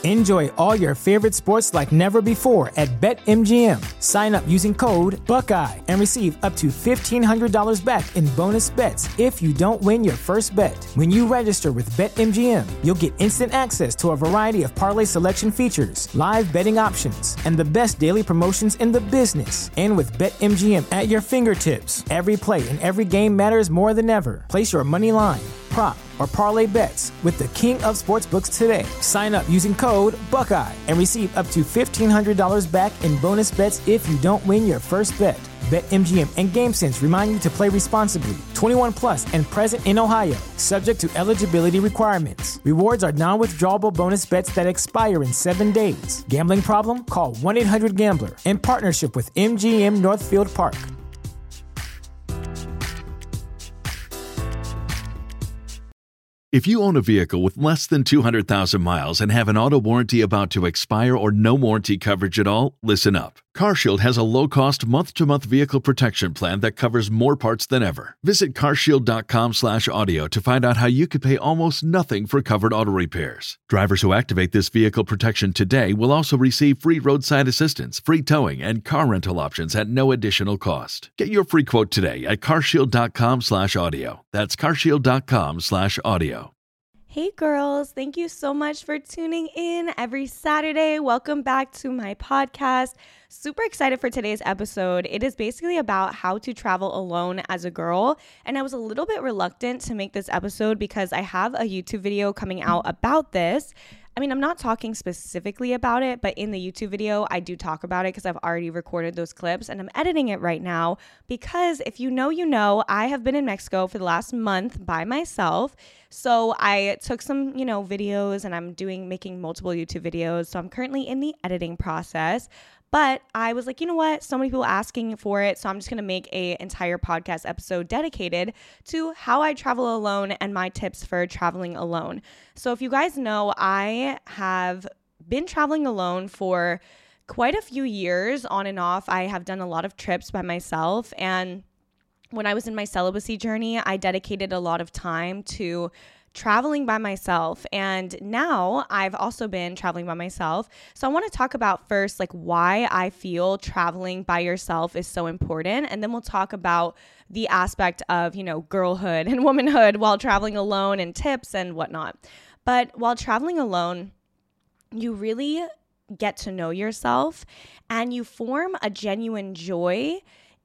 Enjoy all your favorite sports like never before at BetMGM. Sign up using code Buckeye and receive up to $1,500 back in bonus bets if you don't win your first bet. When you register with BetMGM, you'll get instant access to a variety of parlay selection features, live betting options, and the best daily promotions in the business. And with BetMGM at your fingertips, every play and every game matters more than ever. Place your money line, prop, or parlay bets with the king of sportsbooks today. Sign up using code Buckeye and receive up to $1,500 back in bonus bets if you don't win your first bet. BetMGM and GameSense remind you to play responsibly. 21 plus and present in Ohio, subject to eligibility requirements. Rewards are non-withdrawable bonus bets that expire in 7 days. Gambling problem? Call 1-800-GAMBLER. In partnership with MGM Northfield Park. If you own a vehicle with less than 200,000 miles and have an auto warranty about to expire or no warranty coverage at all, listen up. CarShield has a low-cost month-to-month vehicle protection plan that covers more parts than ever. Visit carshield.com/audio to find out how you could pay almost nothing for covered auto repairs. Drivers who activate this vehicle protection today will also receive free roadside assistance, free towing, and car rental options at no additional cost. Get your free quote today at carshield.com/audio. That's carshield.com/audio. Hey girls, thank you so much for tuning in every Saturday. Welcome back to my podcast. Super excited for today's episode. It is basically about how to travel alone as a girl. And I was a little bit reluctant to make this episode because I have a YouTube video coming out about this. I mean, I'm not talking specifically about it, but in the YouTube video, I do talk about it because I've already recorded those clips and I'm editing it right now because if you know, I have been in Mexico for the last month by myself. So I took some, videos and I'm making multiple YouTube videos. So I'm currently in the editing process. But I was like, you know what? So many people asking for it. So I'm just going to make an entire podcast episode dedicated to how I travel alone and my tips for traveling alone. So if you guys know, I have been traveling alone for quite a few years on and off. I have done a lot of trips by myself. And when I was in my celibacy journey, I dedicated a lot of time to traveling by myself. And now I've also been traveling by myself. So I want to talk about first, why I feel traveling by yourself is so important. And then we'll talk about the aspect of, girlhood and womanhood while traveling alone and tips and whatnot. But while traveling alone, you really get to know yourself and you form a genuine joy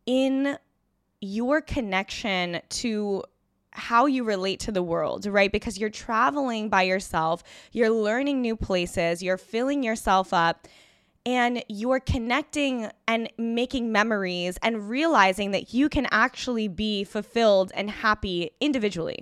in your connection to how you relate to the world, right? Because you're traveling by yourself, you're learning new places, you're filling yourself up, and you're connecting and making memories and realizing that you can actually be fulfilled and happy individually.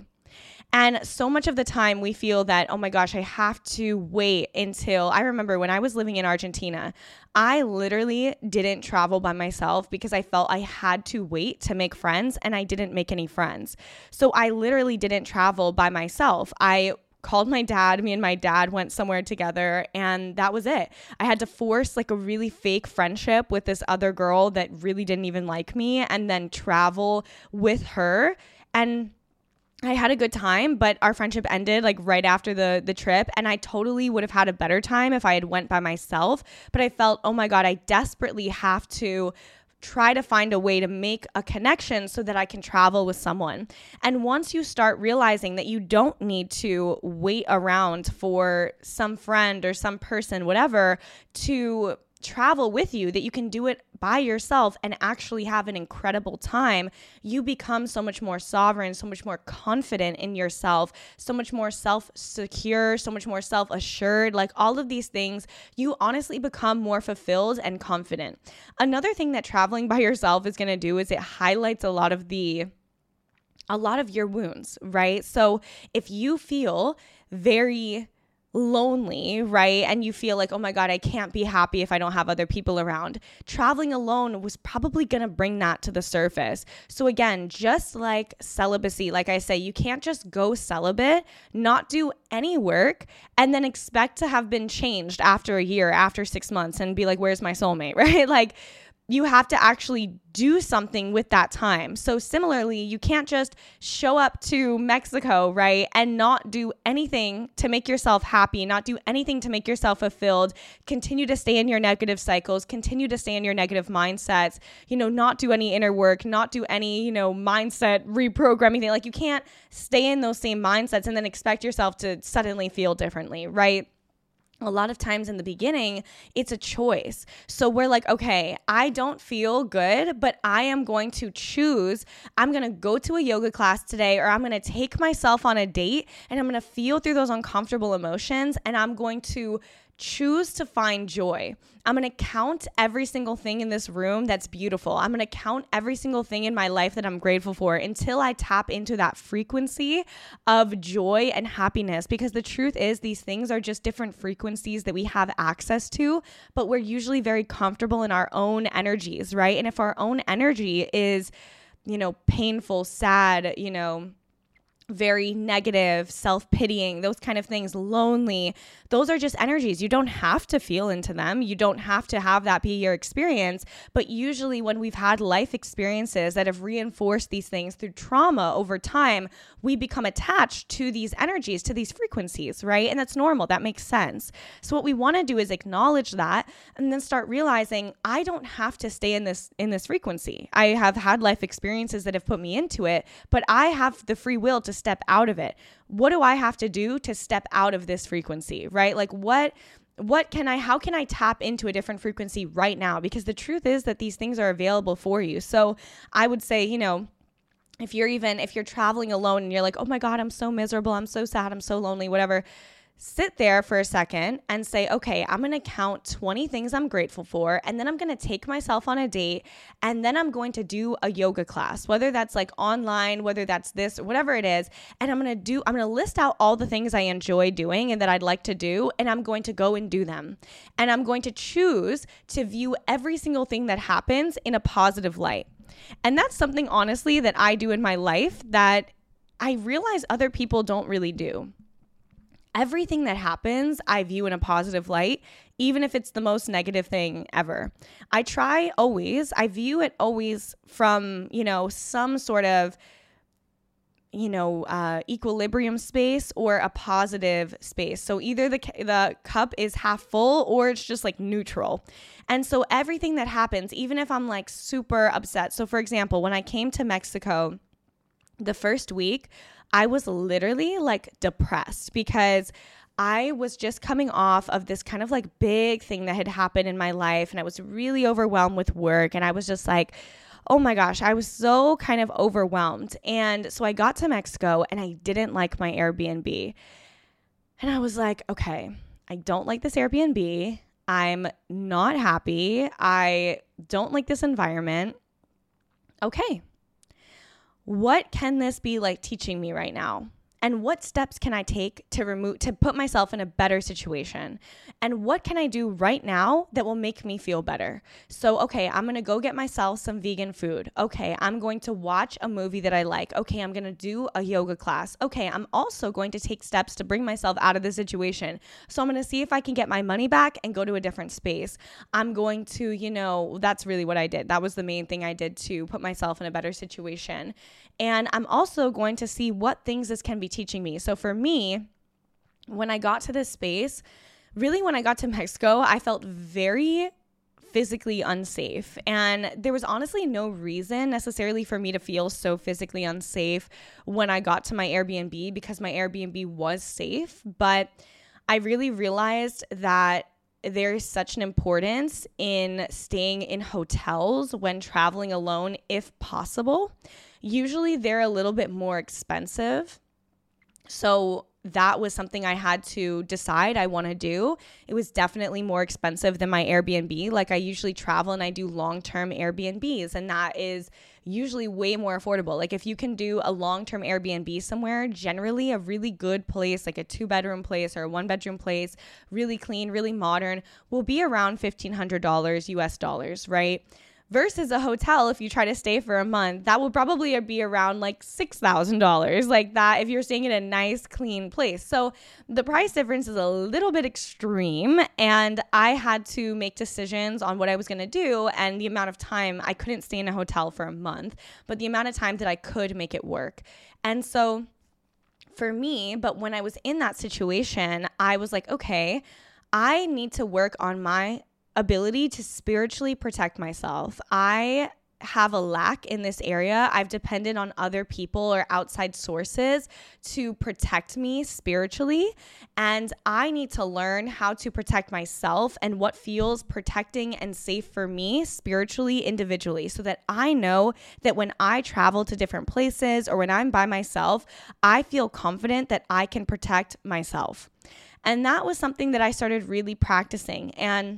And so much of the time we feel that, oh my gosh, I have to wait until, I remember when I was living in Argentina, I literally didn't travel by myself because I felt I had to wait to make friends and I didn't make any friends. So I literally didn't travel by myself. I called my dad, me and my dad went somewhere together and that was it. I had to force a really fake friendship with this other girl that really didn't even like me and then travel with her. And I had a good time, but our friendship ended right after the trip. And I totally would have had a better time if I had went by myself. But I felt, oh my God, I desperately have to try to find a way to make a connection so that I can travel with someone. And once you start realizing that you don't need to wait around for some friend or some person, whatever, to travel with you, that you can do it by yourself and actually have an incredible time, you become so much more sovereign, so much more confident in yourself, so much more self-secure, so much more self-assured, all of these things, you honestly become more fulfilled and confident. Another thing that traveling by yourself is going to do is it highlights a lot of your wounds, right? So if you feel very lonely, right? And you feel like, oh my God, I can't be happy if I don't have other people around. Traveling alone was probably going to bring that to the surface. So again, just like celibacy, like I say, you can't just go celibate, not do any work, and then expect to have been changed after a year, after 6 months and be like, where's my soulmate, right? you have to actually do something with that time. So similarly, you can't just show up to Mexico, right, and not do anything to make yourself happy, not do anything to make yourself fulfilled, continue to stay in your negative cycles, continue to stay in your negative mindsets, not do any inner work, not do any, mindset reprogramming thing. Like, you can't stay in those same mindsets and then expect yourself to suddenly feel differently, right? A lot of times in the beginning, it's a choice. So we're like, okay, I don't feel good, but I am going to choose. I'm going to go to a yoga class today, or I'm going to take myself on a date, and I'm going to feel through those uncomfortable emotions, and I'm going to choose to find joy. I'm going to count every single thing in this room that's beautiful. I'm going to count every single thing in my life that I'm grateful for until I tap into that frequency of joy and happiness. Because the truth is, these things are just different frequencies that we have access to, but we're usually very comfortable in our own energies, right? And if our own energy is, painful, sad, very negative, self-pitying, those kind of things, lonely, those are just energies. You don't have to feel into them. You don't have to have that be your experience. But usually when we've had life experiences that have reinforced these things through trauma over time, we become attached to these energies, to these frequencies, right? And that's normal. That makes sense. So what we want to do is acknowledge that and then start realizing I don't have to stay in this frequency. I have had life experiences that have put me into it, but I have the free will to step out of it. What do I have to do to step out of this frequency, right? Like how can I tap into a different frequency right now? Because the truth is that these things are available for you. So I would say, if you're traveling alone and you're like, oh my God, I'm so miserable, I'm so sad, I'm so lonely, whatever, sit there for a second and say, okay, I'm going to count 20 things I'm grateful for. And then I'm going to take myself on a date. And then I'm going to do a yoga class, whether that's like online, whether that's this or whatever it is. And I'm going to list out all the things I enjoy doing and that I'd like to do. And I'm going to go and do them. And I'm going to choose to view every single thing that happens in a positive light. And that's something, honestly, that I do in my life that I realize other people don't really do. Everything that happens, I view in a positive light, even if it's the most negative thing ever. I view it always from, some sort of, equilibrium space or a positive space. So either the cup is half full or it's just like neutral. And so everything that happens, even if I'm like super upset. So for example, when I came to Mexico, the first week, I was literally like depressed because I was just coming off of this kind of like big thing that had happened in my life, and I was really overwhelmed with work, and I was just like, oh my gosh, I was so kind of overwhelmed. And so I got to Mexico and I didn't like my Airbnb. And I was like, okay, I don't like this Airbnb. I'm not happy. I don't like this environment. Okay. What can this be like teaching me right now? And what steps can I take to put myself in a better situation? And what can I do right now that will make me feel better? So, okay, I'm going to go get myself some vegan food. Okay, I'm going to watch a movie that I like. Okay, I'm going to do a yoga class. Okay, I'm also going to take steps to bring myself out of the situation. So I'm going to see if I can get my money back and go to a different space. I'm going to, that's really what I did. That was the main thing I did to put myself in a better situation. And I'm also going to see what things this can be teaching me. So for me, when I got to this space, really when I got to Mexico, I felt very physically unsafe. And there was honestly no reason necessarily for me to feel so physically unsafe when I got to my Airbnb, because my Airbnb was safe. But I really realized that there is such an importance in staying in hotels when traveling alone, if possible. Usually they're a little bit more expensive. So that was something I had to decide I want to do. It was definitely more expensive than my Airbnb. Like, I usually travel and I do long-term Airbnbs, and that is usually way more affordable. Like, if you can do a long-term Airbnb somewhere, generally a really good place, like a 2-bedroom place or a 1-bedroom place, really clean, really modern, will be around $1,500 US dollars, right? versus a hotel. If you try to stay for a month, that will probably be around like $6,000, like that, if you're staying in a nice, clean place. So the price difference is a little bit extreme, and I had to make decisions on what I was going to do and the amount of time. I couldn't stay in a hotel for a month, but the amount of time that I could make it work. And so for me, but when I was in that situation, I was like, okay, I need to work on my ability to spiritually protect myself. I have a lack in this area. I've depended on other people or outside sources to protect me spiritually, and I need to learn how to protect myself and what feels protecting and safe for me spiritually, individually, so that I know that when I travel to different places or when I'm by myself, I feel confident that I can protect myself. And that was something that I started really practicing, and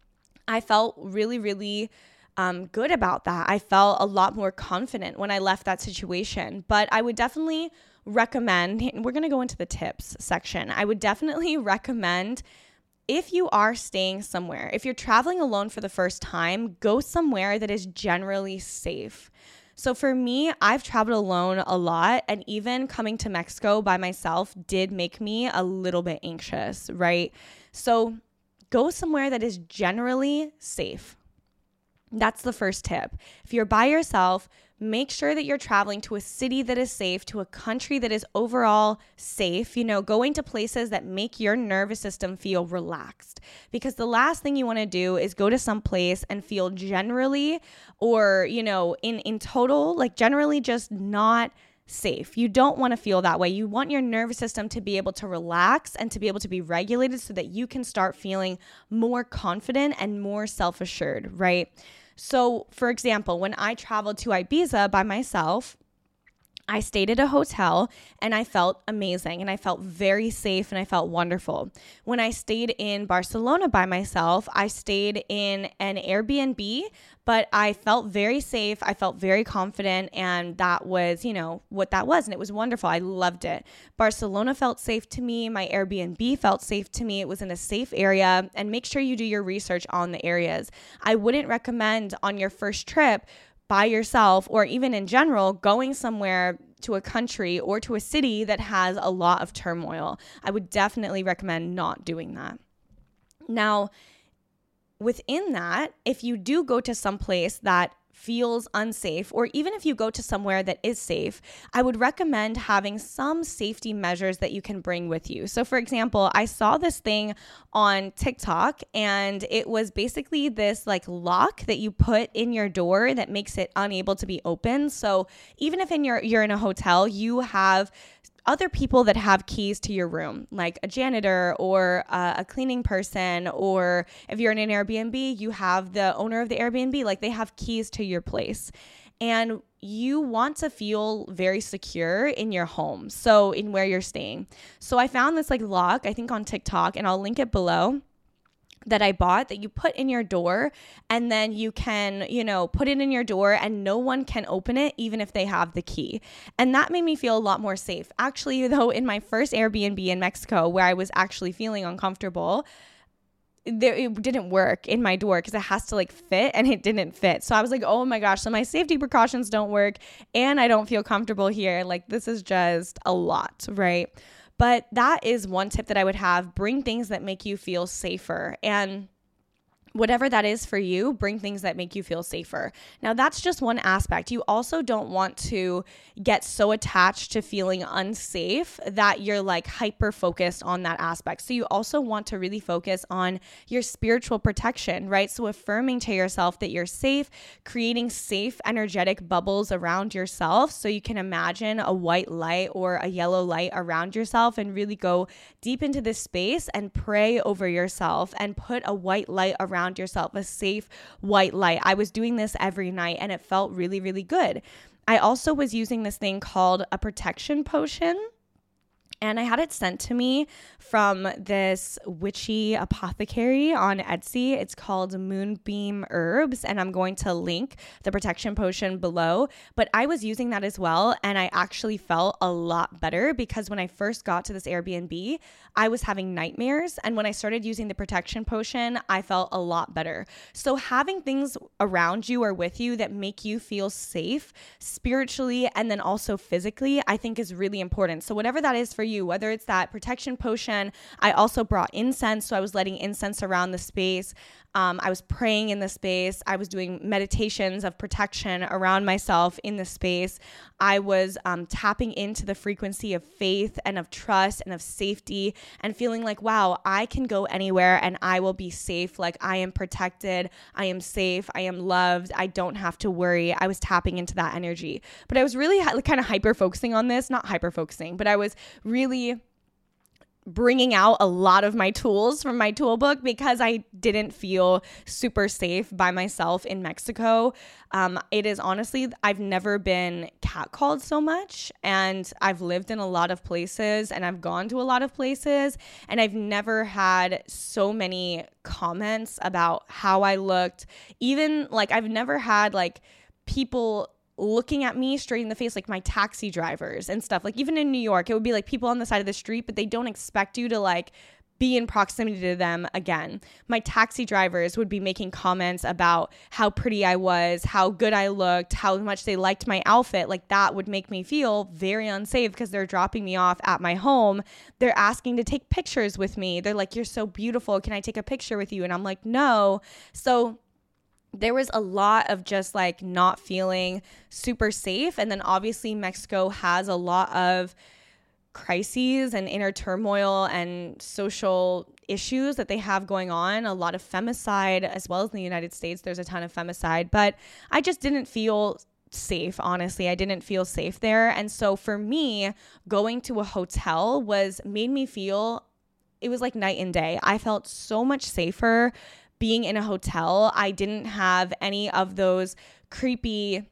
I felt really, really good about that. I felt a lot more confident when I left that situation. But I would definitely recommend, we're going to go into the tips section. I would definitely recommend, if you are staying somewhere, if you're traveling alone for the first time, go somewhere that is generally safe. So for me, I've traveled alone a lot, and even coming to Mexico by myself did make me a little bit anxious, right? So go somewhere that is generally safe. That's the first tip. If you're by yourself, make sure that you're traveling to a city that is safe, to a country that is overall safe, going to places that make your nervous system feel relaxed. Because the last thing you want to do is go to some place and feel generally or, in total, like generally just not safe. You don't want to feel that way. You want your nervous system to be able to relax and to be able to be regulated so that you can start feeling more confident and more self-assured, right? So, for example, when I traveled to Ibiza by myself, I stayed at a hotel and I felt amazing and I felt very safe and I felt wonderful. When I stayed in Barcelona by myself, I stayed in an Airbnb, but I felt very safe. I felt very confident, and that was, what that was. And it was wonderful. I loved it. Barcelona felt safe to me. My Airbnb felt safe to me. It was in a safe area, and make sure you do your research on the areas. I wouldn't recommend on your first trip by yourself, or even in general, going somewhere to a country or to a city that has a lot of turmoil. I would definitely recommend not doing that. Now, within that, if you do go to some place that feels unsafe, or even if you go to somewhere that is safe, I would recommend having some safety measures that you can bring with you. So for example, I saw this thing on TikTok, and it was basically this like lock that you put in your door that makes it unable to be opened. So even if you're in a hotel, you have other people that have keys to your room, like a janitor or a cleaning person, or if you're in an Airbnb, you have the owner of the Airbnb, like they have keys to your place. And you want to feel very secure in your home, so in where you're staying. So I found this like lock, I think on TikTok, and I'll link it below, that I bought, that you put in your door, and then you can, put it in your door and no one can open it even if they have the key. And that made me feel a lot more safe. Actually, though, in my first Airbnb in Mexico, where I was actually feeling uncomfortable, it didn't work in my door because it has to fit, and it didn't fit. So I was like, oh my gosh, so my safety precautions don't work and I don't feel comfortable here. Like, this is just a lot, right? But that is one tip that I would have. Bring things that make you feel safer. And whatever that is for you, bring things that make you feel safer. Now, that's just one aspect. You also don't want to get so attached to feeling unsafe that you're hyper focused on that aspect. So you also want to really focus on your spiritual protection, right? So affirming to yourself that you're safe, creating safe energetic bubbles around yourself. So you can imagine a white light or a yellow light around yourself, and really go deep into this space and pray over yourself and put a white light around yourself, a safe white light. I was doing this every night and it felt really, really good. I also was using this thing called a protection potion. And I had it sent to me from this witchy apothecary on Etsy. It's called Moonbeam Herbs, and I'm going to link the protection potion below. But I was using that as well, and I actually felt a lot better because when I first got to this Airbnb, I was having nightmares. And when I started using the protection potion, I felt a lot better. So having things around you or with you that make you feel safe spiritually and then also physically, I think is really important. So whatever that is for you, whether it's that protection potion, I also brought incense. So I was letting incense around the space. I was praying in the space. I was doing meditations of protection around myself in the space. I was tapping into the frequency of faith and of trust and of safety and feeling like, wow, I can go anywhere and I will be safe. Like I am protected. I am safe. I am loved. I don't have to worry. I was tapping into that energy. But I was really kind of hyper-focusing on this. Not hyper-focusing, but I was really bringing out a lot of my tools from my toolbook because I didn't feel super safe by myself in Mexico. It is honestly, I've never been catcalled so much, and I've lived in a lot of places and I've gone to a lot of places, and I've never had so many comments about how I looked. Even like I've never had like people looking at me straight in the face, like my taxi drivers and stuff. Like even in New York, it would be like people on the side of the street, but they don't expect you to like be in proximity to them again. My taxi drivers would be making comments about how pretty I was, how good I looked, how much they liked my outfit. Like that would make me feel very unsafe because they're dropping me off at my home. They're asking to take pictures with me. They're like, "You're so beautiful. Can I take a picture with you?" And I'm like, "No." So there was a lot of just like not feeling super safe. And then obviously Mexico has a lot of crises and inner turmoil and social issues that they have going on, a lot of femicide, as well as in the United States, there's a ton of femicide. But I just didn't feel safe, honestly. I didn't feel safe there. And so for me, going to a hotel made me feel, it was like night and day. I felt so much safer being in a hotel. I didn't have any of those creepy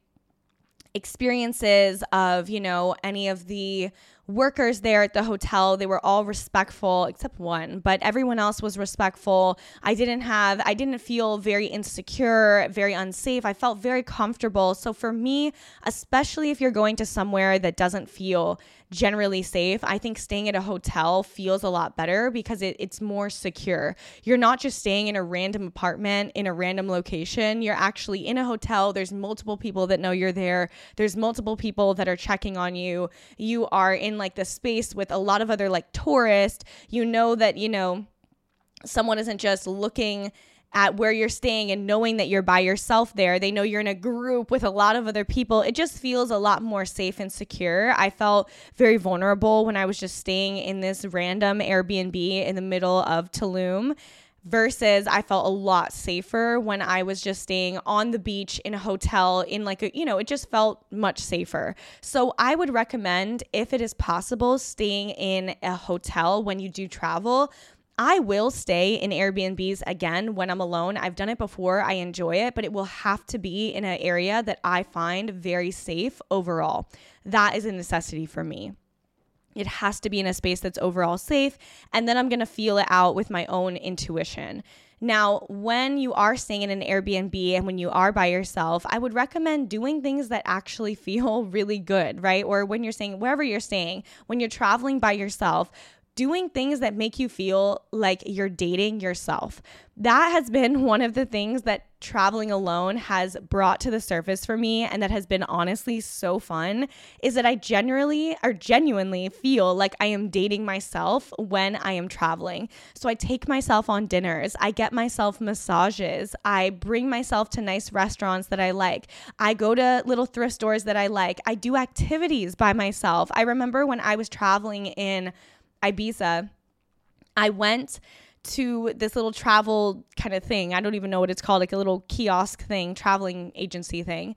experiences of, any of the workers there at the hotel. They were all respectful except one, but everyone else was respectful. I didn't feel very insecure, very unsafe. I felt very comfortable. So for me, especially if you're going to somewhere that doesn't feel generally safe, I think staying at a hotel feels a lot better because it's more secure. You're not just staying in a random apartment in a random location. You're actually in a hotel. There's multiple people that know you're there. There's multiple people that are checking on you. You are in like the space with a lot of other like tourists. You know that, someone isn't just looking at where you're staying and knowing that you're by yourself there. They know you're in a group with a lot of other people. It just feels a lot more safe and secure. I felt very vulnerable when I was just staying in this random Airbnb in the middle of Tulum, versus I felt a lot safer when I was just staying on the beach in a hotel in like it just felt much safer. So I would recommend, if it is possible, staying in a hotel when you do travel. I will stay in Airbnbs again when I'm alone. I've done it before. I enjoy it, but it will have to be in an area that I find very safe overall. That is a necessity for me. It has to be in a space that's overall safe, and then I'm going to feel it out with my own intuition. Now, when you are staying in an Airbnb and when you are by yourself, I would recommend doing things that actually feel really good, right? Or when you're staying, wherever you're staying, when you're traveling by yourself, doing things that make you feel like you're dating yourself. That has been one of the things that traveling alone has brought to the surface for me, and that has been honestly so fun, is that I genuinely feel like I am dating myself when I am traveling. So I take myself on dinners, I get myself massages, I bring myself to nice restaurants that I like, I go to little thrift stores that I like, I do activities by myself. I remember when I was traveling in Ibiza, I went to this little travel kind of thing. I don't even know what it's called, like a little kiosk thing, traveling agency thing.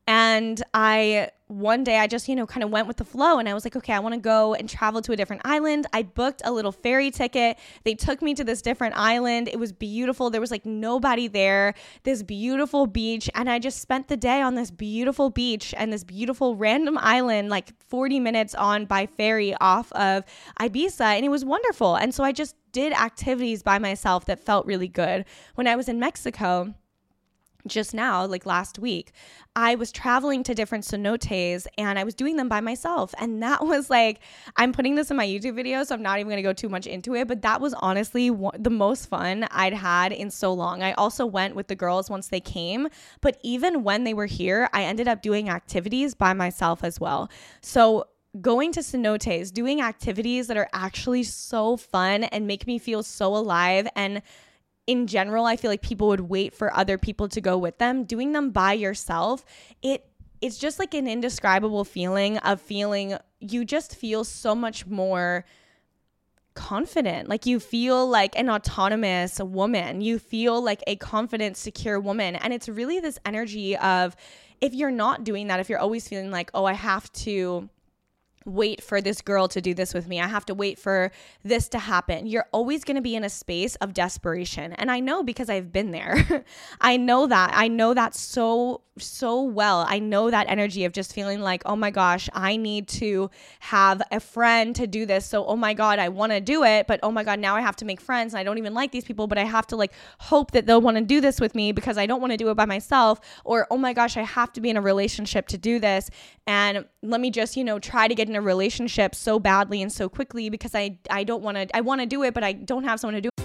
And one day I just, kind of went with the flow, and I was like, okay, I want to go and travel to a different island. I booked a little ferry ticket. They took me to this different island. It was beautiful. There was like nobody there, this beautiful beach. And I just spent the day on this beautiful beach and this beautiful random island, like 40 minutes on by ferry off of Ibiza. And it was wonderful. And so I just did activities by myself that felt really good. When I was in Mexico, just now, like last week, I was traveling to different cenotes and I was doing them by myself. And that was like, I'm putting this in my YouTube video, so I'm not even going to go too much into it, but that was honestly the most fun I'd had in so long. I also went with the girls once they came, but even when they were here, I ended up doing activities by myself as well. So going to cenotes, doing activities that are actually so fun and make me feel so alive, and in general, I feel like people would wait for other people to go with them. Doing them by yourself, it's just like an indescribable feeling you just feel so much more confident. Like you feel like an autonomous woman. You feel like a confident, secure woman. And it's really this energy of, if you're not doing that, if you're always feeling like, oh, I have to wait for this girl to do this with me, I have to wait for this to happen, you're always going to be in a space of desperation. And I know, because I've been there. I know that so well. I know that energy of just feeling like, oh my gosh, I need to have a friend to do this. So, oh my God, I want to do it, but oh my God, now I have to make friends, and I don't even like these people, but I have to like hope that they'll want to do this with me because I don't want to do it by myself. Or, oh my gosh, I have to be in a relationship to do this. And let me just, try to get in a relationship so badly and so quickly because I want to do it, but I don't have someone to do it.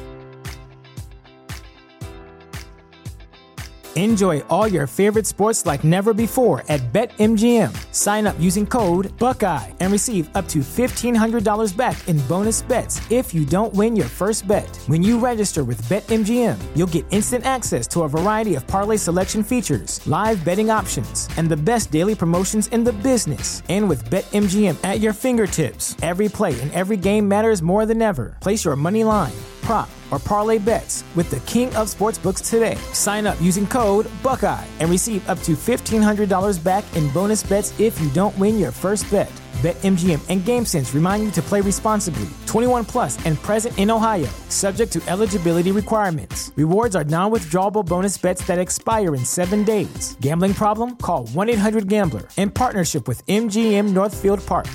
Enjoy all your favorite sports like never before at BetMGM. Sign up using code Buckeye and receive up to $1,500 back in bonus bets if you don't win your first bet. When you register with BetMGM, you'll get instant access to a variety of parlay selection features, live betting options, and the best daily promotions in the business. And with BetMGM at your fingertips, every play and every game matters more than ever. Place your money line, prop, or parlay bets with the king of sportsbooks today. Sign up using code Buckeye and receive up to $1,500 back in bonus bets if you don't win your first bet. BetMGM and GameSense remind you to play responsibly. 21 plus and present in Ohio, subject to eligibility requirements. Rewards are non-withdrawable bonus bets that expire in 7 days. Gambling problem? Call 1-800-GAMBLER. In partnership with MGM Northfield Park.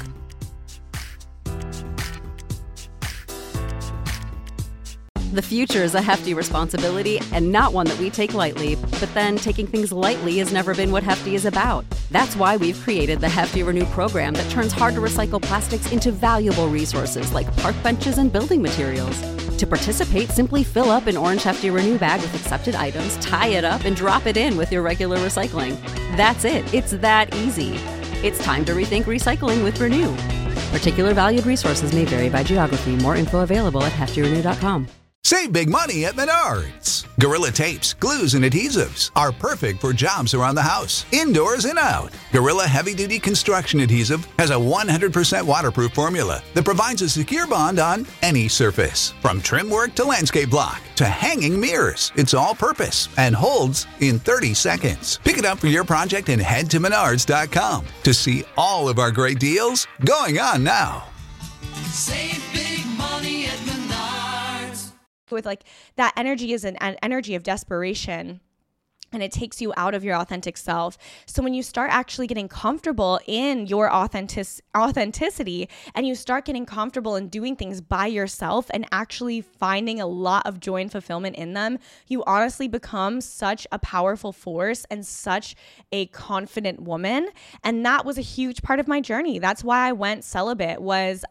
The future is a hefty responsibility and not one that we take lightly. But then taking things lightly has never been what Hefty is about. That's why we've created the Hefty Renew program that turns hard-to-recycle plastics into valuable resources like park benches and building materials. To participate, simply fill up an orange Hefty Renew bag with accepted items, tie it up, and drop it in with your regular recycling. That's it. It's that easy. It's time to rethink recycling with Renew. Particular valued resources may vary by geography. More info available at heftyrenew.com. Save big money at Menards. Gorilla tapes, glues, and adhesives are perfect for jobs around the house, indoors and out. Gorilla heavy-duty construction adhesive has a 100% waterproof formula that provides a secure bond on any surface. From trim work to landscape block to hanging mirrors, it's all-purpose and holds in 30 seconds. Pick it up for your project and head to Menards.com to see all of our great deals going on now. Save big money at Menards. With like that energy is an energy of desperation, and it takes you out of your authentic self. So when you start actually getting comfortable in your authenticity, and you start getting comfortable in doing things by yourself and actually finding a lot of joy and fulfillment in them, you honestly become such a powerful force and such a confident woman. And that was a huge part of my journey. That's why I went celibate.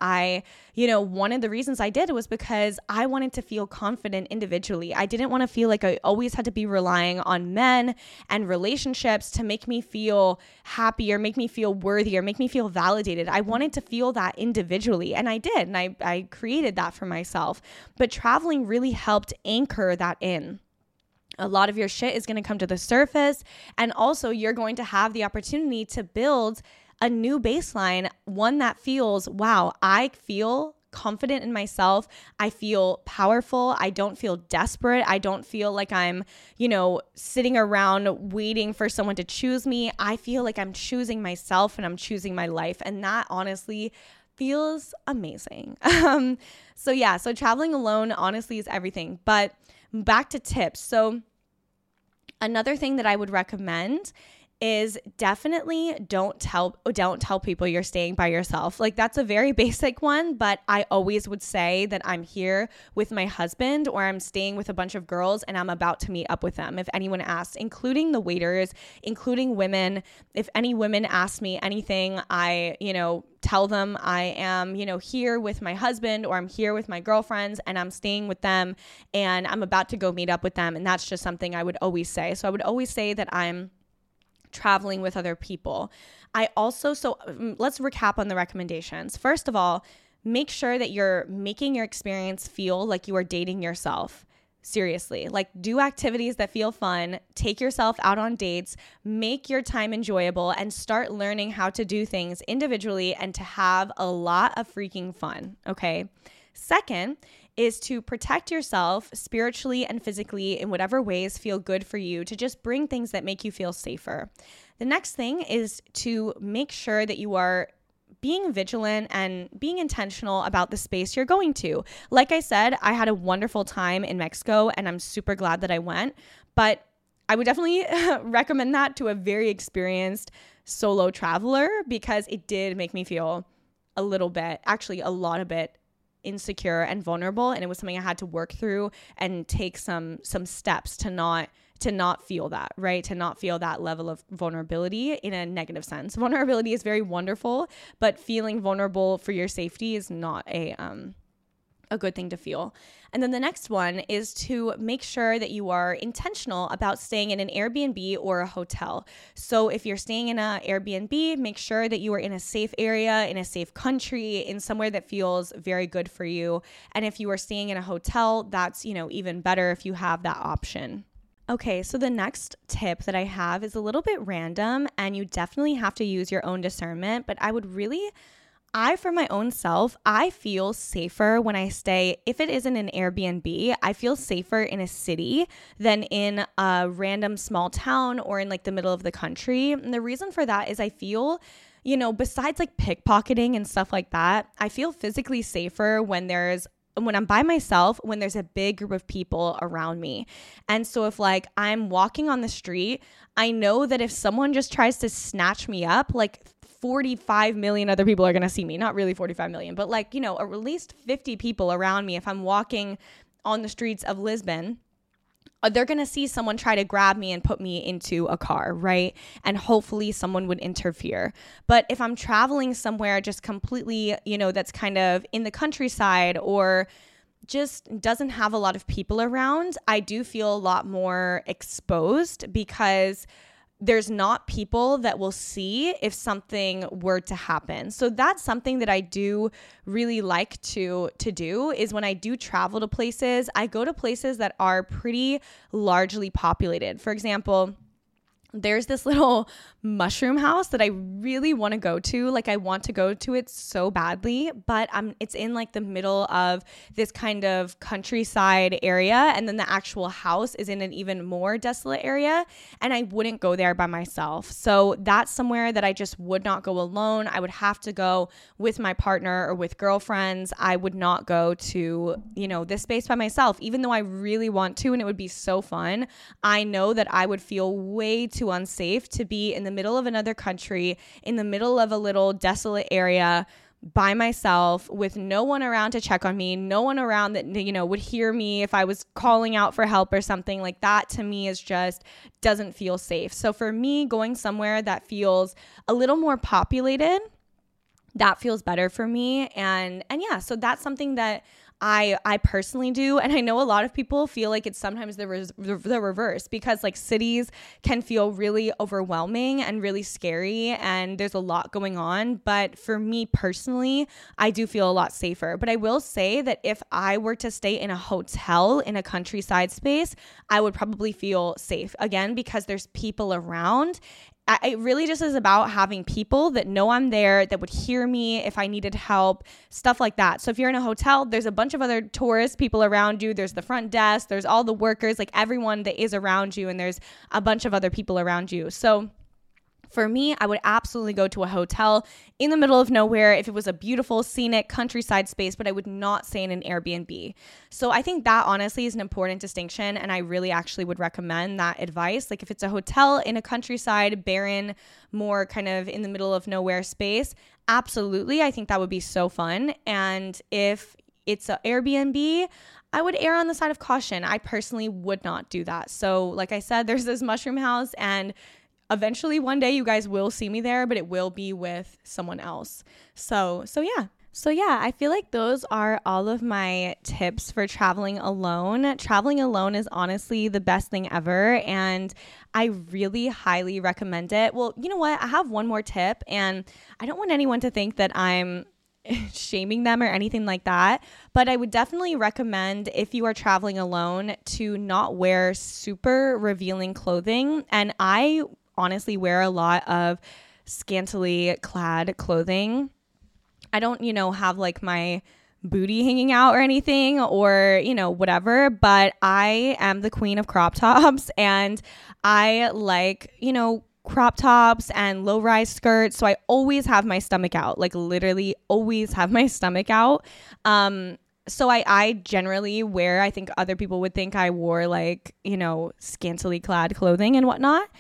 One of the reasons I did was because I wanted to feel confident individually. I didn't want to feel like I always had to be relying on men and relationships to make me feel happy or make me feel worthy or make me feel validated. I wanted to feel that individually, and I did, and I created that for myself. But traveling really helped anchor that in. A lot of your shit is going to come to the surface, and also you're going to have the opportunity to build a new baseline, one that feels, wow, I feel confident in myself. I feel powerful. I don't feel desperate. I don't feel like I'm, sitting around waiting for someone to choose me. I feel like I'm choosing myself and I'm choosing my life. And that honestly feels amazing. So traveling alone honestly is everything. But back to tips. So another thing that I would recommend is definitely don't tell people you're staying by yourself. Like, that's a very basic one, but I always would say that I'm here with my husband or I'm staying with a bunch of girls and I'm about to meet up with them. If anyone asks, including the waiters, including women, if any women ask me anything, I, tell them I am, here with my husband or I'm here with my girlfriends and I'm staying with them and I'm about to go meet up with them. And that's just something I would always say. So I would always say that I'm traveling with other people. Let's recap on the recommendations. First of all, make sure that you're making your experience feel like you are dating yourself. Seriously, like, do activities that feel fun, take yourself out on dates, make your time enjoyable, and start learning how to do things individually and to have a lot of freaking fun, okay? Second is to protect yourself spiritually and physically in whatever ways feel good for you, to just bring things that make you feel safer. The next thing is to make sure that you are being vigilant and being intentional about the space you're going to. Like I said, I had a wonderful time in Mexico and I'm super glad that I went, but I would definitely recommend that to a very experienced solo traveler because it did make me feel a lot of bit insecure and vulnerable, and it was something I had to work through and take some steps to not feel that, right? To not feel that level of vulnerability in a negative sense. Vulnerability is very wonderful, but feeling vulnerable for your safety is not a good thing to feel. And then the next one is to make sure that you are intentional about staying in an Airbnb or a hotel. So if you're staying in an Airbnb, make sure that you are in a safe area, in a safe country, in somewhere that feels very good for you. And if you are staying in a hotel, that's, even better if you have that option. Okay, so the next tip that I have is a little bit random and you definitely have to use your own discernment, but for my own self, I feel safer when I stay, if it isn't an Airbnb, I feel safer in a city than in a random small town or in like the middle of the country. And the reason for that is I feel, besides like pickpocketing and stuff like that, I feel physically safer when I'm by myself, when there's a big group of people around me. And so if like I'm walking on the street, I know that if someone just tries to snatch me up, like 45 million other people are going to see me. Not really 45 million, but like, at least 50 people around me. If I'm walking on the streets of Lisbon, they're going to see someone try to grab me and put me into a car, right? And hopefully someone would interfere. But if I'm traveling somewhere just completely, that's kind of in the countryside or just doesn't have a lot of people around, I do feel a lot more exposed because there's not people that will see if something were to happen. So that's something that I do really like to do is when I do travel to places, I go to places that are pretty largely populated. For example, there's this little mushroom house that I really want to go to. Like I want to go to it so badly, but it's in like the middle of this kind of countryside area. And then the actual house is in an even more desolate area. And I wouldn't go there by myself. So that's somewhere that I just would not go alone. I would have to go with my partner or with girlfriends. I would not go to, this space by myself, even though I really want to, and it would be so fun. I know that I would feel way too unsafe to be in the middle of another country, in the middle of a little desolate area by myself with no one around to check on me, no one around that, would hear me if I was calling out for help or something like that. To me is just doesn't feel safe. So for me, going somewhere that feels a little more populated, that feels better for me. And yeah, so that's something that I personally do. And I know a lot of people feel like it's sometimes the reverse because like cities can feel really overwhelming and really scary and there's a lot going on. But for me personally, I do feel a lot safer. But I will say that if I were to stay in a hotel in a countryside space, I would probably feel safe again because there's people around. it really just is about having people that know I'm there, that would hear me if I needed help, stuff like that. So if you're in a hotel, there's a bunch of other tourist people around you. There's the front desk, there's all the workers, like everyone that is around you, and there's a bunch of other people around you. So for me, I would absolutely go to a hotel in the middle of nowhere if it was a beautiful, scenic countryside space, but I would not stay in an Airbnb. So I think that honestly is an important distinction, and I really actually would recommend that advice. Like if it's a hotel in a countryside, barren, more kind of in the middle of nowhere space, absolutely, I think that would be so fun. And if it's an Airbnb, I would err on the side of caution. I personally would not do that. So like I said, there's this mushroom house, and eventually one day you guys will see me there, but it will be with someone else. So yeah, I feel like those are all of my tips for traveling alone. Traveling alone is honestly the best thing ever, and I really highly recommend it. Well, you know what? I have one more tip, and I don't want anyone to think that I'm shaming them or anything like that, but I would definitely recommend, if you are traveling alone, to not wear super revealing clothing. And I honestly wear a lot of scantily clad clothing. I don't, have like my booty hanging out or anything, or, whatever, but I am the queen of crop tops, and I like, crop tops and low-rise skirts. So I always have my stomach out, like literally always have my stomach out. So I generally wear, I think other people would think I wore like, scantily clad clothing and whatnot.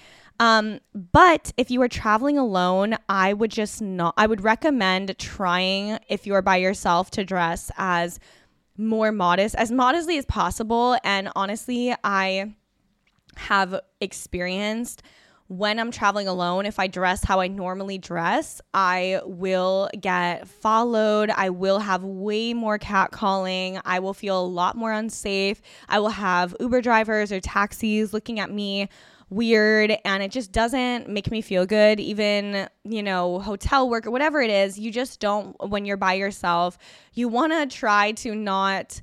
But if you are traveling alone, I would recommend trying, if you're by yourself, to dress as modestly as possible. And honestly, I have experienced, when I'm traveling alone, if I dress how I normally dress, I will get followed. I will have way more catcalling. I will feel a lot more unsafe. I will have Uber drivers or taxis looking at me weird, and it just doesn't make me feel good. Even, hotel work or whatever it is, you just don't, when you're by yourself, you want to try to not,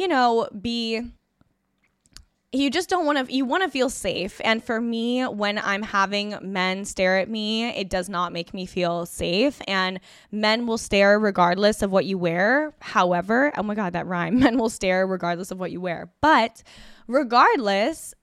you just don't want to, you want to feel safe. And for me, when I'm having men stare at me, it does not make me feel safe. And men will stare regardless of what you wear. However, oh my God, that rhyme. Men will stare regardless of what you wear. But regardless,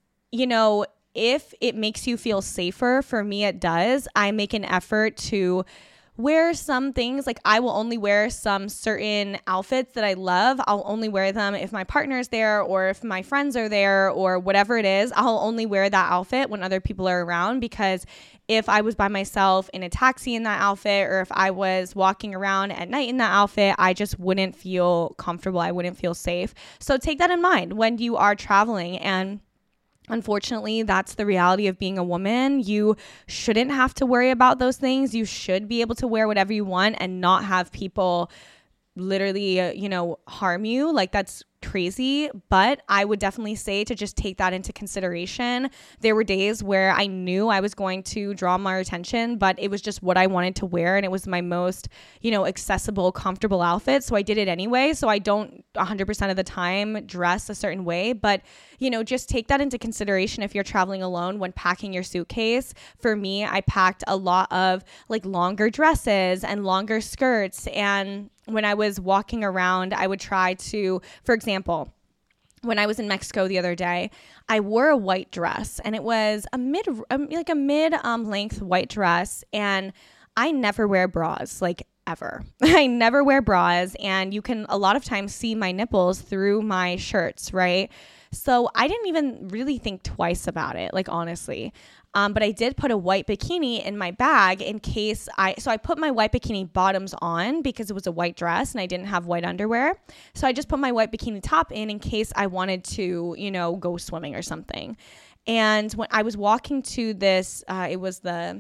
if it makes you feel safer, for me it does. I make an effort to wear some things. Like I will only wear some certain outfits that I love. I'll only wear them if my partner's there, or if my friends are there, or whatever it is. I'll only wear that outfit when other people are around, because if I was by myself in a taxi in that outfit, or if I was walking around at night in that outfit, I just wouldn't feel comfortable. I wouldn't feel safe. So take that in mind when you are traveling. And unfortunately, that's the reality of being a woman. You shouldn't have to worry about those things. You should be able to wear whatever you want and not have people literally, harm you. Like, that's crazy. But I would definitely say to just take that into consideration. There were days where I knew I was going to draw more attention, but it was just what I wanted to wear, and it was my most, accessible, comfortable outfit. So I did it anyway. So I don't 100% of the time dress a certain way, but just take that into consideration if you're traveling alone when packing your suitcase. For me, I packed a lot of like longer dresses and longer skirts, and when I was walking around, I would try to, for example, when I was in Mexico the other day, I wore a white dress, and it was a mid-length white dress, and I never wear bras, like ever. I never wear bras, and you can a lot of times see my nipples through my shirts, right? So I didn't even really think twice about it, like honestly. But I did put a white bikini in my bag in case I put my white bikini bottoms on because it was a white dress and I didn't have white underwear. So I just put my white bikini top in case I wanted to, go swimming or something. And when I was walking to this, it was the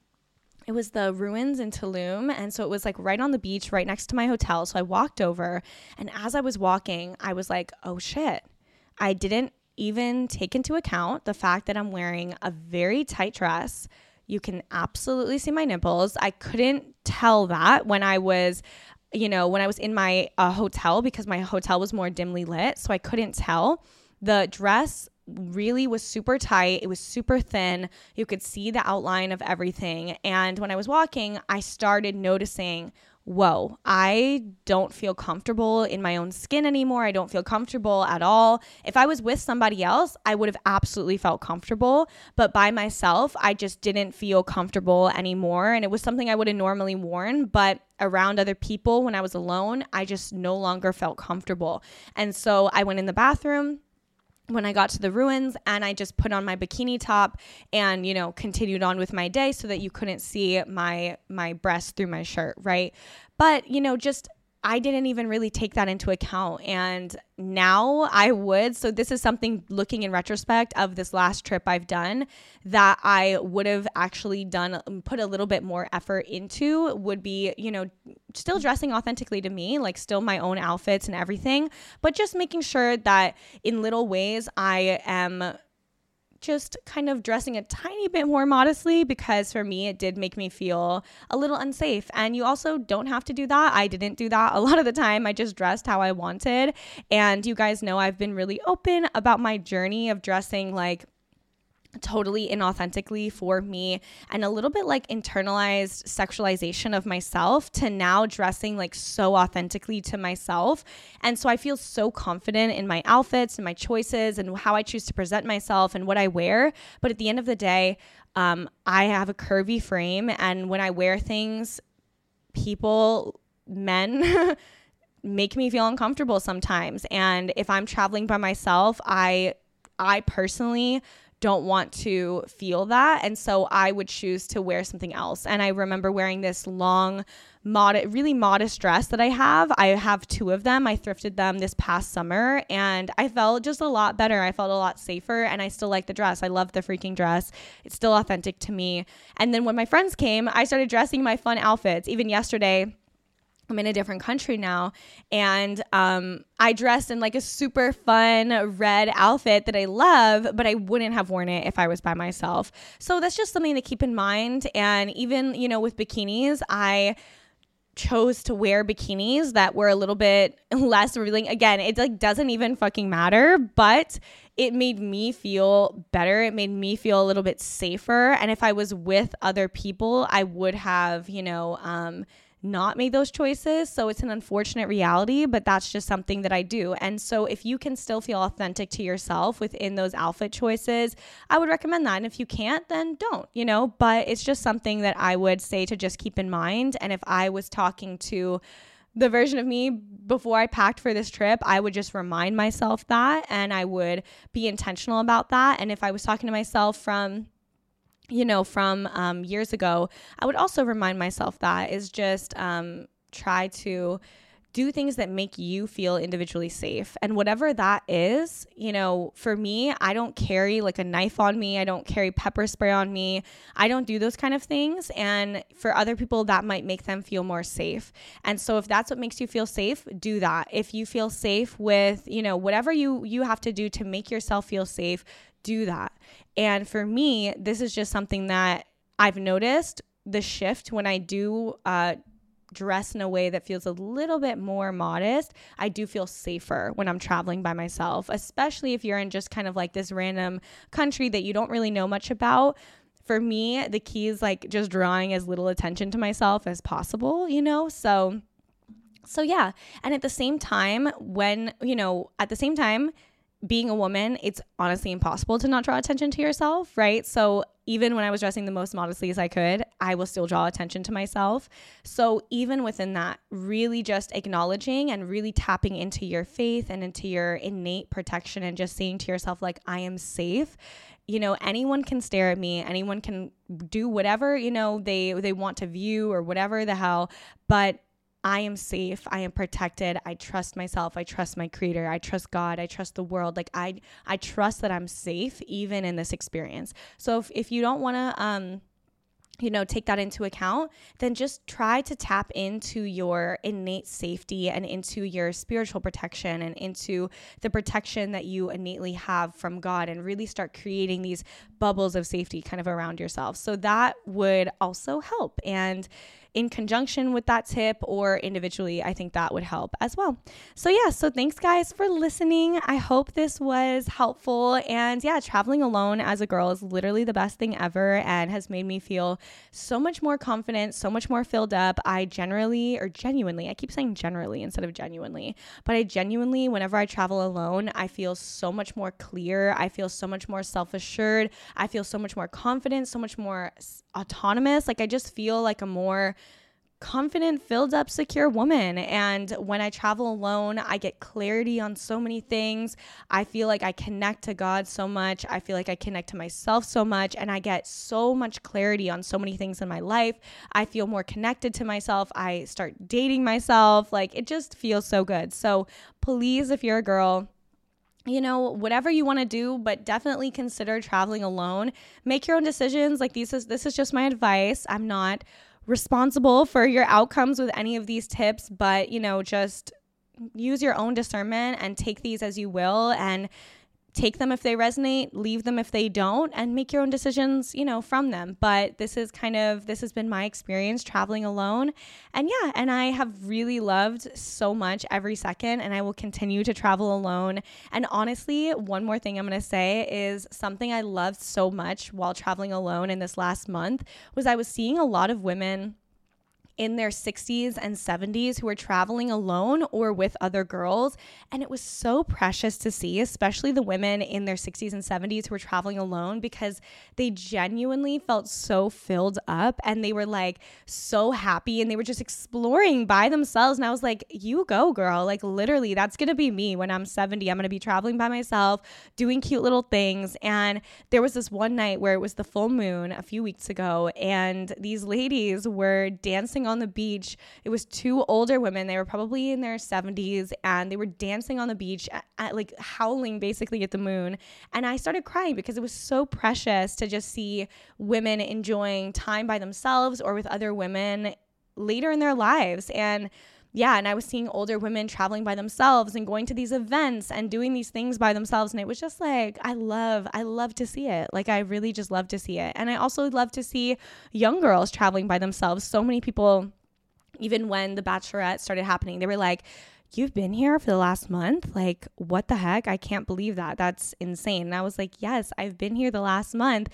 ruins in Tulum. And so it was like right on the beach, right next to my hotel. So I walked over, and as I was walking, I was like, oh shit, I didn't even take into account the fact that I'm wearing a very tight dress. You can absolutely see my nipples. I couldn't tell that when I was in my hotel, because my hotel was more dimly lit. So I couldn't tell. The dress really was super tight. It was super thin. You could see the outline of everything. And when I was walking, I started noticing, whoa, I don't feel comfortable in my own skin anymore. I don't feel comfortable at all. If I was with somebody else, I would have absolutely felt comfortable. But by myself, I just didn't feel comfortable anymore. And it was something I would have normally worn. But around other people, when I was alone, I just no longer felt comfortable. And so I went in the bathroom when I got to the ruins, and I just put on my bikini top and, continued on with my day so that you couldn't see my breasts through my shirt, right? But, I didn't even really take that into account, and now I would. So this is something, looking in retrospect of this last trip I've done, that I would have actually put a little bit more effort into, would be, still dressing authentically to me, like still my own outfits and everything, but just making sure that in little ways I am just kind of dressing a tiny bit more modestly, because for me, it did make me feel a little unsafe. And you also don't have to do that. I didn't do that a lot of the time. I just dressed how I wanted. And you guys know I've been really open about my journey of dressing like totally inauthentically for me, and a little bit like internalized sexualization of myself, to now dressing like so authentically to myself. And so I feel so confident in my outfits and my choices and how I choose to present myself and what I wear. But at the end of the day, I have a curvy frame, and when I wear things, men make me feel uncomfortable sometimes. And if I'm traveling by myself, I personally don't want to feel that. And so I would choose to wear something else. And I remember wearing this long, really modest dress that I have. I have 2 of them. I thrifted them this past summer, and I felt just a lot better. I felt a lot safer, and I still like the dress. I love the freaking dress. It's still authentic to me. And then when my friends came, I started dressing my fun outfits. Even yesterday, I'm in a different country now, and I dressed in like a super fun red outfit that I love, but I wouldn't have worn it if I was by myself. So that's just something to keep in mind. And even, with bikinis, I chose to wear bikinis that were a little bit less revealing. Again, it like doesn't even fucking matter, but it made me feel better. It made me feel a little bit safer. And if I was with other people, I would have, not made those choices. So it's an unfortunate reality, but that's just something that I do. And so if you can still feel authentic to yourself within those outfit choices, I would recommend that. And if you can't, then don't, but it's just something that I would say to just keep in mind. And if I was talking to the version of me before I packed for this trip, I would just remind myself that, and I would be intentional about that. And if I was talking to myself from years ago, I would also remind myself that is just try to do things that make you feel individually safe. And whatever that is, for me, I don't carry like a knife on me. I don't carry pepper spray on me. I don't do those kind of things. And for other people, that might make them feel more safe. And so if that's what makes you feel safe, do that. If you feel safe with, whatever you have to do to make yourself feel safe, do that. And for me, this is just something that I've noticed the shift when I do dress in a way that feels a little bit more modest. I do feel safer when I'm traveling by myself, especially if you're in just kind of like this random country that you don't really know much about. For me, the key is like just drawing as little attention to myself as possible, So yeah. And at the same time, being a woman, it's honestly impossible to not draw attention to yourself, right? So even when I was dressing the most modestly as I could, I will still draw attention to myself. So even within that, really just acknowledging and really tapping into your faith and into your innate protection, and just saying to yourself, like, I am safe. Anyone can stare at me. Anyone can do whatever, they want to view or whatever the hell, but I am safe. I am protected. I trust myself. I trust my creator. I trust God. I trust the world. Like I trust that I'm safe even in this experience. So if you don't want to, take that into account, then just try to tap into your innate safety and into your spiritual protection and into the protection that you innately have from God, and really start creating these bubbles of safety kind of around yourself. So that would also help. And in conjunction with that tip or individually, I think that would help as well. So yeah, so thanks guys for listening. I hope this was helpful. And yeah, traveling alone as a girl is literally the best thing ever and has made me feel so much more confident, so much more filled up. I genuinely, I keep saying generally instead of genuinely, but I genuinely, whenever I travel alone, I feel so much more clear. I feel so much more self-assured. I feel so much more confident, so much more autonomous. Like I just feel like a more confident, filled up, secure woman. And when I travel alone, I get clarity on so many things. I feel like I connect to God so much. I feel like I connect to myself so much, and I get so much clarity on so many things in my life. I feel more connected to myself. I start dating myself. Like it just feels so good. So please, if you're a girl, you know, whatever you want to do, but definitely consider traveling alone. Make your own decisions. Like this is just my advice. I'm not responsible for your outcomes with any of these tips, but you know, just use your own discernment and take these as you will, and take them if they resonate, leave them if they don't, and make your own decisions, you know, from them. But this has been my experience traveling alone. And yeah, and I have really loved so much every second, and I will continue to travel alone. And honestly, one more thing I'm going to say is something I loved so much while traveling alone in this last month was I was seeing a lot of women in their 60s and 70s who were traveling alone or with other girls. And it was so precious to see, especially the women in their 60s and 70s who were traveling alone, because they genuinely felt so filled up and they were like so happy and they were just exploring by themselves. And I was like, you go, girl. Like literally, that's going to be me when I'm 70. I'm going to be traveling by myself, doing cute little things. And there was this one night where it was the full moon a few weeks ago, and these ladies were dancing on the beach. It was two older women. They were probably in their 70s, and they were dancing on the beach at like howling basically at the moon. And I started crying because it was so precious to just see women enjoying time by themselves or with other women later in their lives. And yeah, and I was seeing older women traveling by themselves and going to these events and doing these things by themselves. And it was just like, I love to see it. Like, I really just love to see it. And I also love to see young girls traveling by themselves. So many people, even when The Bachelorette started happening, they were like, you've been here for the last month? Like, what the heck? I can't believe that. That's insane. And I was like, yes, I've been here the last month.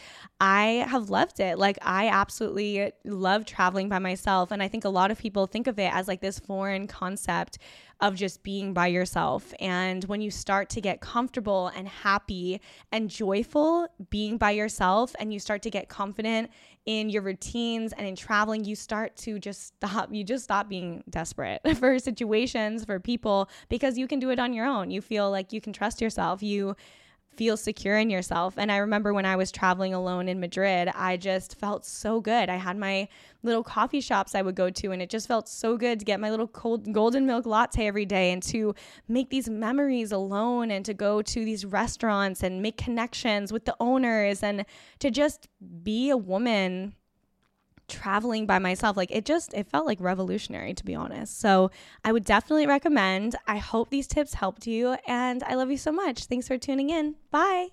I have loved it. Like, I absolutely love traveling by myself. And I think a lot of people think of it as like this foreign concept of just being by yourself. And when you start to get comfortable and happy and joyful being by yourself, and you start to get confident in your routines and in traveling, you start to just stop being desperate for situations, for people, because you can do it on your own. You feel like you can trust yourself. You feel secure in yourself. And I remember when I was traveling alone in Madrid, I just felt so good. I had my little coffee shops I would go to, and it just felt so good to get my little cold golden milk latte every day and to make these memories alone and to go to these restaurants and make connections with the owners and to just be a woman traveling by myself. Like it felt like revolutionary, to be honest. So I would definitely recommend. I hope these tips helped you, and I love you so much. Thanks for tuning in. Bye.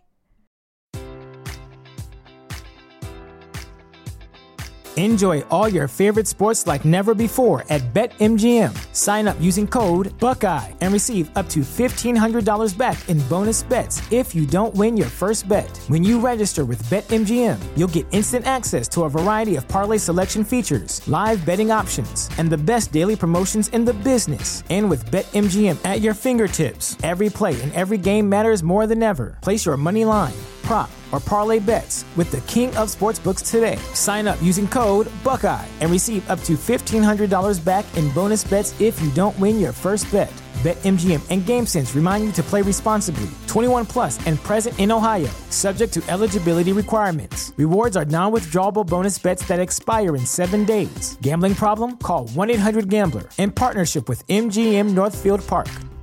Enjoy all your favorite sports like never before at BetMGM. Sign up using code Buckeye and receive up to $1,500 back in bonus bets if you don't win your first bet. When you register with BetMGM, you'll get instant access to a variety of parlay selection features, live betting options, and the best daily promotions in the business. And with BetMGM at your fingertips, every play and every game matters more than ever. Place your money line, prop, or parlay bets with the king of sportsbooks today. Sign up using code Buckeye and receive up to $1,500 back in bonus bets if you don't win your first bet. BetMGM and GameSense remind you to play responsibly. 21 plus and present in Ohio, subject to eligibility requirements. Rewards are non-withdrawable bonus bets that expire in 7 days. Gambling problem? Call 1-800-GAMBLER. In partnership with MGM Northfield Park.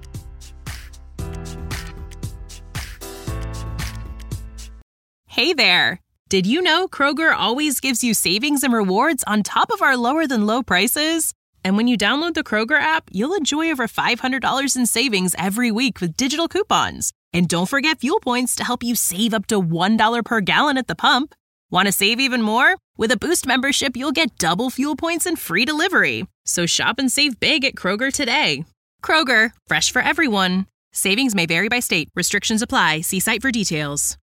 Hey there! Did you know Kroger always gives you savings and rewards on top of our lower-than-low prices? And when you download the Kroger app, you'll enjoy over $500 in savings every week with digital coupons. And don't forget fuel points to help you save up to $1 per gallon at the pump. Want to save even more? With a Boost membership, you'll get double fuel points and free delivery. So shop and save big at Kroger today. Kroger, fresh for everyone. Savings may vary by state. Restrictions apply. See site for details.